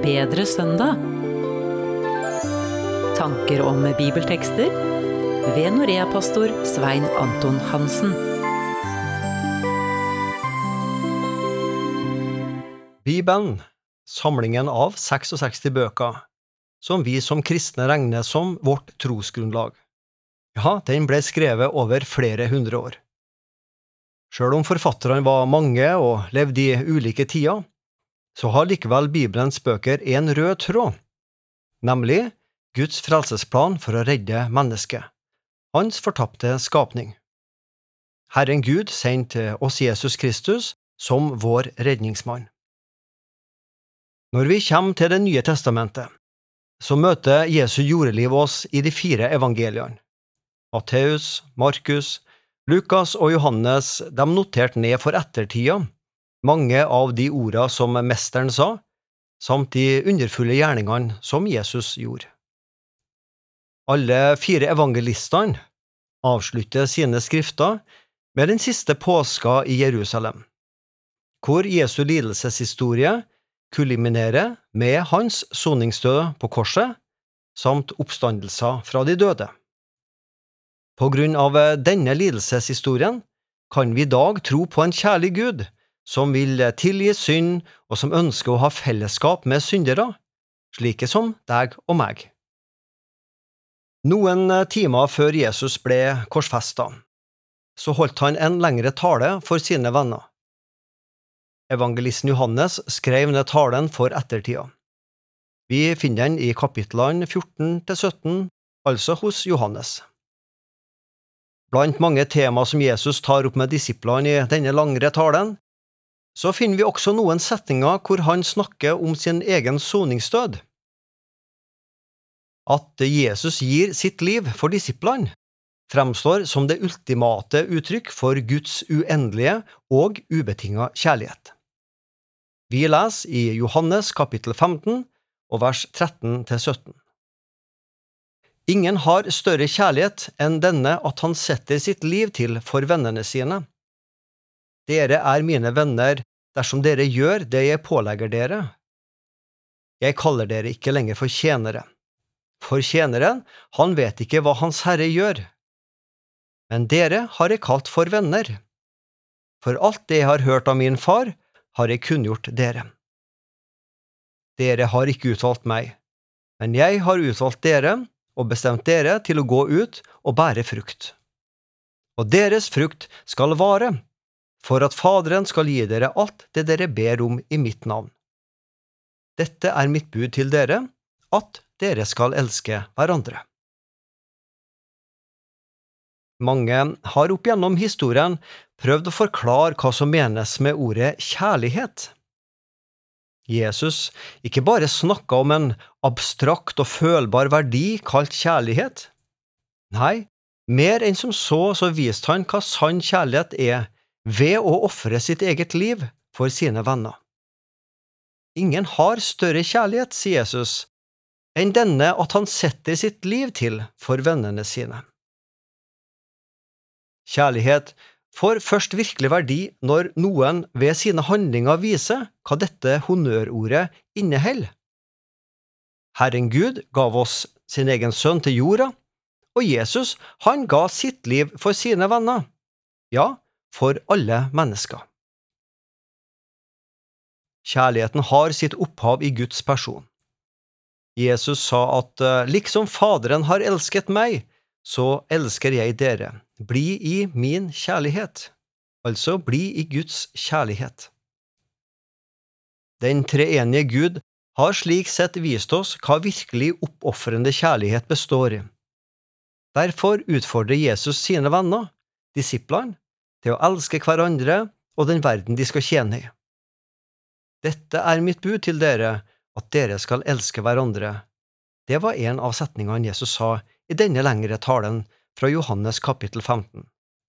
bedre søndag. Tanker om bibeltekster ved Norea-pastor Svein Anton Hansen. Bibelen, samlingen av 66 bøker, som vi som kristne regner som vårt trosgrunnlag. Ja, den ble skrevet over flere hundre år. Selv om forfatterne var mange og levde i ulike tider, så har likevel Bibelens bøker en rød tråd, nemlig Guds frelsesplan for å redde mennesket, hans fortapte skapning. Herren Gud sendte oss Jesus Kristus som vår redningsmann. Når vi kommer til Det nye testamentet, så møter Jesu jordeliv oss i de 4 evangeliene. Matteus, Markus, Lukas og Johannes, de noterte ned for ettertida mange av de ordene som mesteren sa, samt de underfulle gjerningene som Jesus gjorde. Alle 4 evangelistene avslutter sine skrifter med den siste påska i Jerusalem, hvor Jesu lidelseshistorie kulminerer med hans soningsdød på korset, samt oppstandelser fra de døde. På grunn av denne lidelseshistorien kan vi i dag tro på en kjærlig Gud, som vil tilgi synd og som ønsker å ha fellesskap med syndere, slike som deg og meg. Noen timer før Jesus ble korsfestet, så holdt han en lengre tale for sine venner. Evangelisten Johannes skrev ned talen for ettertida. Vi finner den i kapitlene 14-17, altså hos Johannes. Blant mange tema som Jesus tar opp med disiplene i denne langere talen, så finner vi også noen setninger hvor han snakker om sin egen soningsdød. At Jesus gir sitt liv for disiplene, fremstår som det ultimate uttrykk for Guds uendelige og ubetinget kjærlighet. Vi leser i Johannes kapittel 15 og vers 13-17. Ingen har større kjærlighet enn denne at han setter sitt liv til for vennene sine. Dere er mine venner dersom dere gjør det jeg pålegger dere. Jeg kaller dere ikke lenger for tjenere. For tjeneren, han vet ikke hva hans herre gjør. Men dere har jeg kalt for venner. For alt det jeg har hørt av min far, har jeg kunngjort dere. Dere har ikke utvalgt meg, men jeg har utvalgt dere og bestemt dere til å gå ut og bære frukt. Og deres frukt skal vare, for at Faderen skal gi dere alt det dere ber om i mitt navn. Dette er mitt bud til dere, at dere skal elske hverandre. Mange har opp gjennom historien prøvd å forklare hva som menes med ordet kjærlighet. Jesus ikke bare snakket om en abstrakt og følbar verdi kalt kjærlighet. Nei, mer enn som så viste han hva sann kjærlighet er ved å ofre sitt eget liv for sine venner. Ingen har større kjærlighet, sier Jesus, enn denne at han setter sitt liv til for vennene sine. Kjærlighet får først virkelig verdi når noen ved sine handlinger viser hva dette honnørordet inneholder. Herren Gud gav oss sin egen sønn til jorda, og Jesus, han ga sitt liv for sine venner. Ja, for alle mennesker. Kjærligheten har sitt opphav i Guds person. Jesus sa at liksom Faderen har elsket meg, så elsker jeg dere. Bli i min kjærlighet. Altså bli i Guds kjærlighet. Den treenige Gud har slik sett vist oss hva virkelig oppoffrende kjærlighet består i. Derfor utfordrer Jesus sine venner, disiplene, til å elske hverandre og den verden de skal tjene i. Dette er mitt bud til dere, at dere skal elske hverandre. Det var en av setningene Jesus sa i denne lengre talen fra Johannes kapittel 15.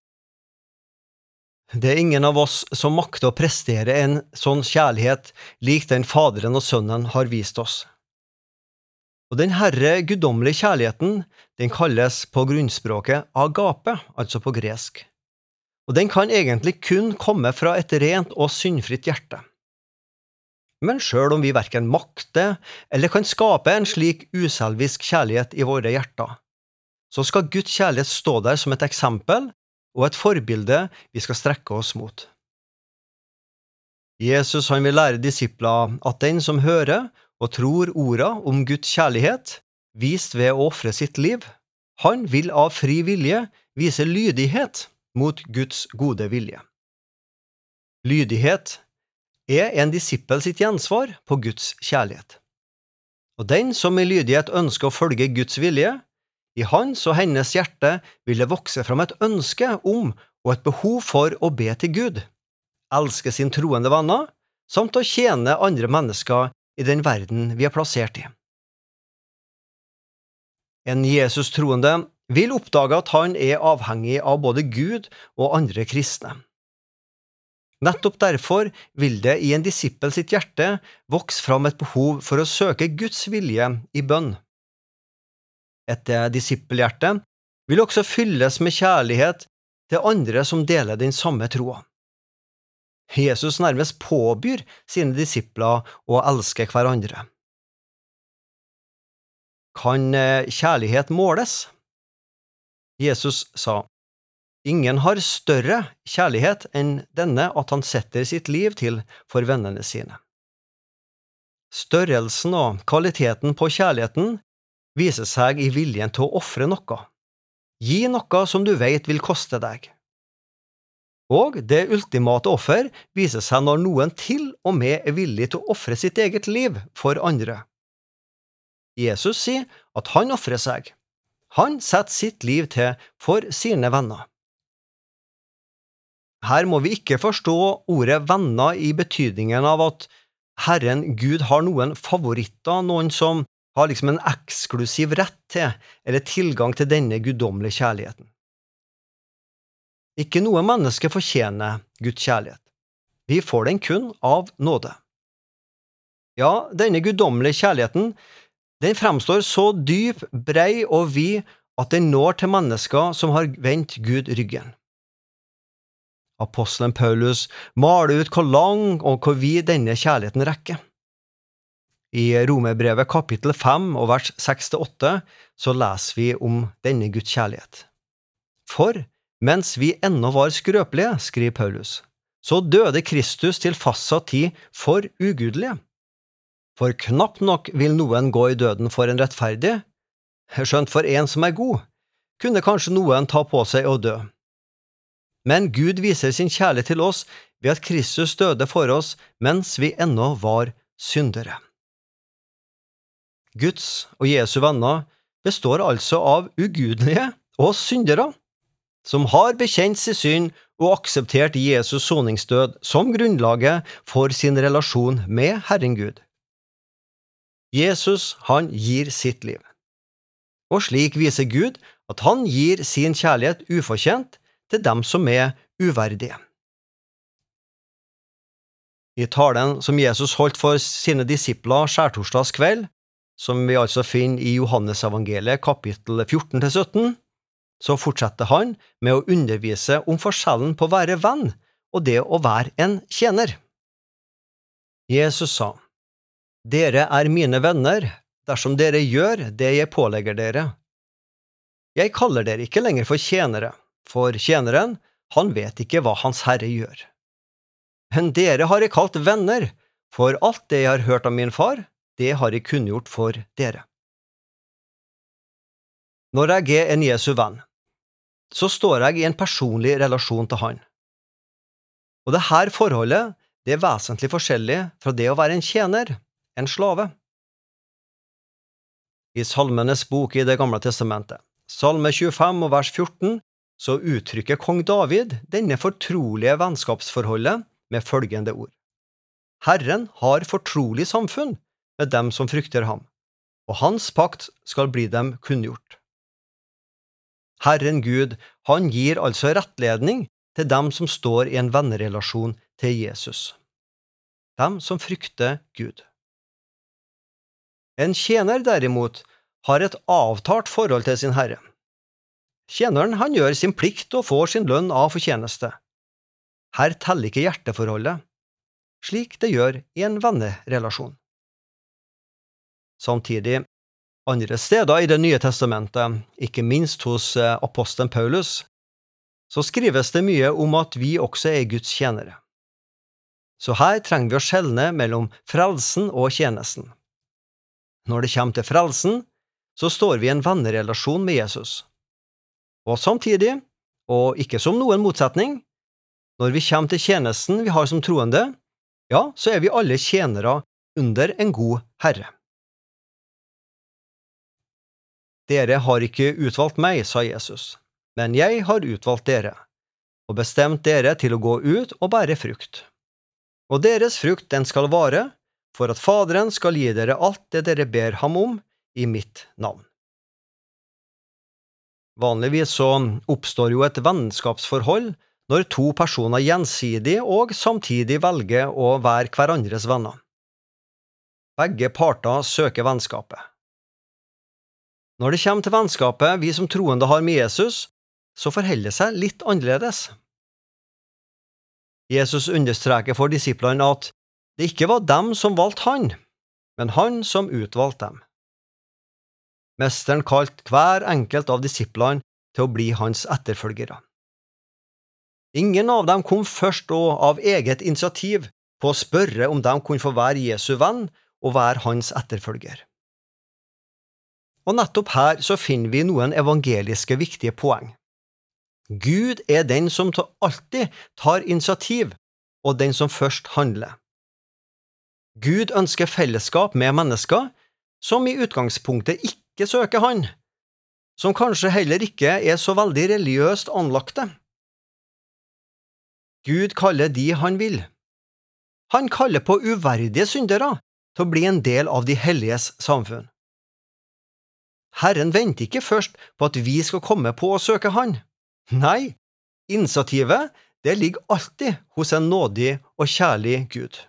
Det er ingen av oss som makter å prestere en sånn kjærlighet lik den Faderen og Sønnen har vist oss. Og den herre guddommelige kjærligheten, den kalles på grunnspråket agape, altså på gresk. Og den kan egentlig kun komme fra et rent og syndfritt hjerte. Men selv om vi hverken makter eller kan skape en slik uselvisk kjærlighet i våre hjerter, så skal Guds kjærlighet stå der som et eksempel og et forbilde vi skal strekke oss mot. Jesus han vil lære disipler at den som hører og tror orda om Guds kjærlighet, vist ved å ofre sitt liv, han vil av fri vilje vise lydighet mot Guds gode vilje. Lydighet er en disippel sitt gjensvar på Guds kjærlighet. Og den som i lydighet ønsker å følge Guds vilje, i hans og hennes hjerte vil det vokse fram et ønske om og et behov for å be til Gud, elske sin troende venner, samt å tjene andre mennesker i den verden vi er plassert i. En Jesus-troende vil oppdage at han er avhengig av både Gud og andre kristne. Nettopp derfor vil det i en disippel sitt hjerte vokse fram et behov for å søke Guds vilje i bønn. Et disippelhjerte vil også fylles med kjærlighet til andre som deler den samme troa. Jesus nærmest påbyr sine disipler å elske hverandre. Kan kjærlighet måles? Jesus sa, «Ingen har større kjærlighet enn denne at han setter sitt liv til for vennene sine.» Størrelsen og kvaliteten på kjærligheten viser seg i viljen til å ofre noe. Gi noe som du vet vil koste deg. Og det ultimate offer viser seg når noen til og med er villig til å ofre sitt eget liv for andre. Jesus sier at han ofrer seg. Han setter sitt liv til for sine venner. Her må vi ikke forstå ordet venner i betydningen av at Herren Gud har noen favoritter, noen som har liksom en eksklusiv rett til eller tilgang til denne guddommelige kjærligheten. Ikke noe menneske fortjener Guds kjærlighet. Vi får den kun av nåde. Ja, denne guddommelige kjærligheten, den fremstår så dyp, brei og vid at den når til mennesker som har vendt Gud ryggen. Apostelen Paulus maler ut hvor lang og hvor vid denne kjærligheten rekker. I Romerbrevet kapittel 5 og vers 6-8 så leser vi om denne Guds kjærlighet. For mens vi ennå var skrøpelige, skriver Paulus, så døde Kristus til fastsatt tid for ugudelige. For knapt nok vil noen gå i døden for en rettferdig, skjønt for en som er god, kunne kanskje noen ta på seg å dø. Men Gud viser sin kjærlighet til oss ved at Kristus døde for oss mens vi ennå var syndere. Guds og Jesu venner består altså av ugudelige og syndere, som har bekjent sin synd og akseptert Jesus soningsdød som grunnlaget for sin relasjon med Herren Gud. Jesus, han gir sitt liv. Og slik viser Gud at han gir sin kjærlighet ufortjent til dem som er uverdige. I talen som Jesus holdt for sine disipler skjærtorsdags kveld, som vi altså finner i Johannes evangeliet kapittel 14-17, så fortsetter han med å undervise om forskjellen på å være venn og det å være en tjener. Jesus sa, «Dere er mine venner dersom dere gjør det jeg pålegger dere. Jeg kaller dere ikke lenger for tjenere, for tjeneren, han vet ikke hva hans herre gjør. Men dere har jeg kalt venner, for alt det jeg har hørt av min far, det har jeg kunngjort for dere.» Når jeg er en Jesu venn, så står jeg i en personlig relasjon til han. Og dette forholdet, det er vesentlig forskjellig fra det å være en tjener, en slave. I Salmenes bok i Det gamle testamentet, Salme 25 og vers 14, så uttrykker kong David denne fortrolige vennskapsforholdet med følgende ord. Herren har fortrolig samfunn med dem som frykter ham, og hans pakt skal bli dem kunngjort. Herren Gud, han gir altså rettledning til dem som står i en vennerelasjon til Jesus. Dem som frykter Gud. En tjener derimot har et avtalt forhold til sin herre. Tjeneren han gjør sin plikt og får sin lønn av fortjeneste. Her teller ikke hjerteforholdet. slik det gjør i en vennerelasjon. Samtidig, andre steder i Det nye testamentet, ikke minst hos apostelen Paulus, så skrives det mye om at vi også er Guds tjenere. Så her trenger vi å skjelne mellom frelsen og tjenesten. Når det kommer til frelsen, så står vi i en vennerelasjon med Jesus. Og samtidig, og ikke som noen motsetning, når vi kommer til tjenesten vi har som troende, ja, så er vi alle tjenere under en god Herre. Dere har ikke utvalgt meg, sa Jesus, men jeg har utvalgt dere, og bestemt dere til å gå ut og bære frukt. Og deres frukt den skal vare, for at Faderen skal gi dere alt det dere ber ham om i mitt navn. Vanligvis så oppstår jo et vennskapsforhold når to personer gjensidig og samtidig velger å være hverandres venner. Begge parter søker vennskapet. Når det kommer til vennskapet vi som troende har med Jesus, så forholder det seg litt annerledes. Jesus understreker for disiplene at det ikke var dem som valgte han, men han som utvalgte dem. Mesteren kalte hver enkelt av disiplene til å bli hans etterfølgere. Ingen av dem kom først og av eget initiativ på å spørre om de kunne få være Jesu venn og være hans etterfølger. Og nettopp her så finner vi noen evangeliske viktige poeng. Gud er den som alltid tar initiativ, og den som først handler. Gud ønsker fellesskap med mennesker som i utgangspunktet ikke søker han, som kanskje heller ikke er så veldig religiøst anlagte. Gud kaller de han vil. Han kaller på uverdige syndere til å bli en del av de helliges samfunn. Herren venter ikke først på at vi skal komme på å søke han. Nei, initiativet det ligger alltid hos en nådig og kjærlig Gud.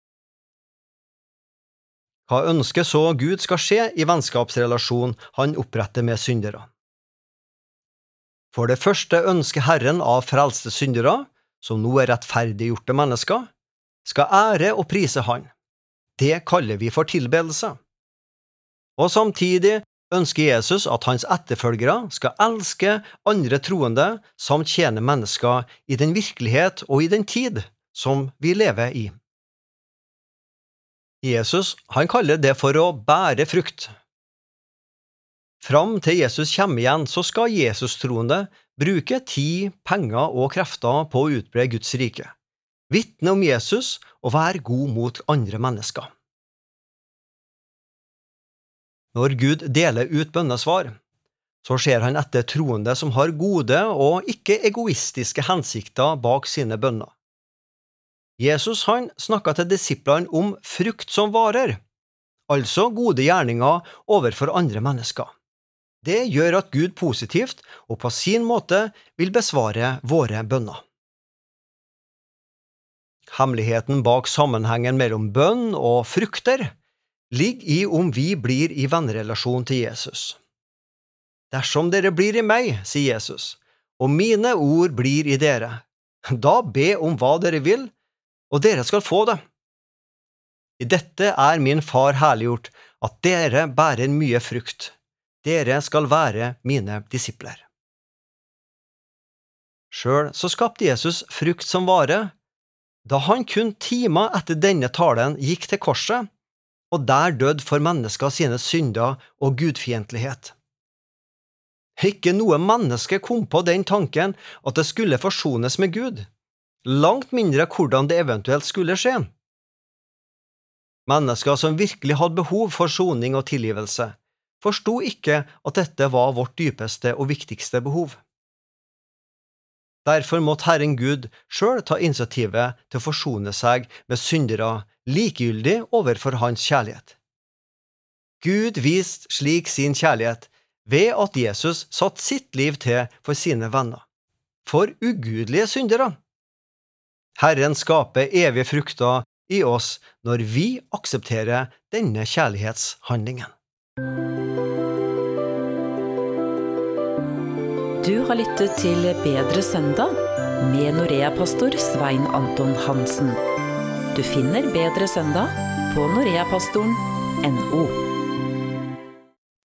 Hva ønsker så Gud skal skje i vennskapsrelasjonen han oppretter med syndere? For det første ønsker Herren av frelste syndere, som nå er rettferdiggjorte mennesker, skal ære og prise han. Det kaller vi for tilbedelse. Og samtidig ønsker Jesus at hans etterfølgere skal elske andre troende samt tjene mennesker i den virkelighet og i den tid som vi lever i. Jesus, han kaller det for å bære frukt. Fram til Jesus kommer igjen, så skal Jesus-troende bruke tid, penger og krefter på å utbre Guds rike, vitne om Jesus og være god mot andre mennesker. Når Gud deler ut bønnesvar, så ser han etter troende som har gode og ikke egoistiske hensikter bak sine bønner. Jesus han snakket til disiplene om frukt som varer, altså gode gjerninger overfor andre mennesker. Det gjør at Gud positivt og på sin måte vil besvare våre bønner. Hemmeligheten bak sammenhengen mellom bønn og frukter ligger i om vi blir i vennerelasjon til Jesus. Dersom dere blir i meg, sier Jesus, og mine ord blir i dere, da be om hva dere vil, og dere skal få det. I dette er min far herliggjort, at dere bærer mye frukt. Dere skal være mine disipler. Selv så skapte Jesus frukt som vare, da han kun timer etter denne talen gikk til korset, og der døde for mennesker sine synder og gudfiendtlighet. Ikke noe menneske kom på den tanken at det skulle forsones med Gud, langt mindre hvordan det eventuelt skulle skje. Mennesker som virkelig hadde behov for soning og tilgivelse, forsto ikke at dette var vårt dypeste og viktigste behov. Derfor måtte Herren Gud selv ta initiativet til å forsone seg med syndere likegyldig overfor hans kjærlighet. Gud viste slik sin kjærlighet ved at Jesus satt sitt liv til for sine venner, for ugudelige syndere. Herren skaper evige frukter i oss når vi aksepterer denne kjærlighetshandlingen. Du har lyttet til Bedre søndag med Norea-pastor Svein Anton Hansen. Du finner Bedre søndag på noreapastoren.no.